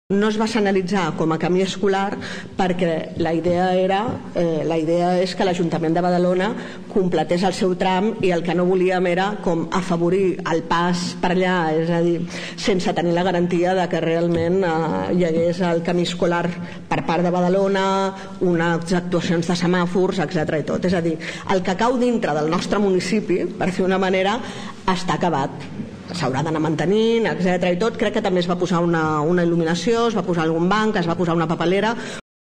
No es va senyalitzar com a camí escolar perquè la idea és que l'Ajuntament de Badalona completés el seu tram i el que no volíem era com afavorir el pas per allà, és a dir, sense tenir la garantia de que realment hi hagués el camí escolar per part de Badalona, unes actuacions de semàfors, etc. i tot. És a dir, el que cau dintre del nostre municipi, per fer una manera, està acabat. S'haurà d'anar mantenint, etc. i tot. Crec que també es va posar una il·luminació, es va posar algun banc, es va posar una papelera.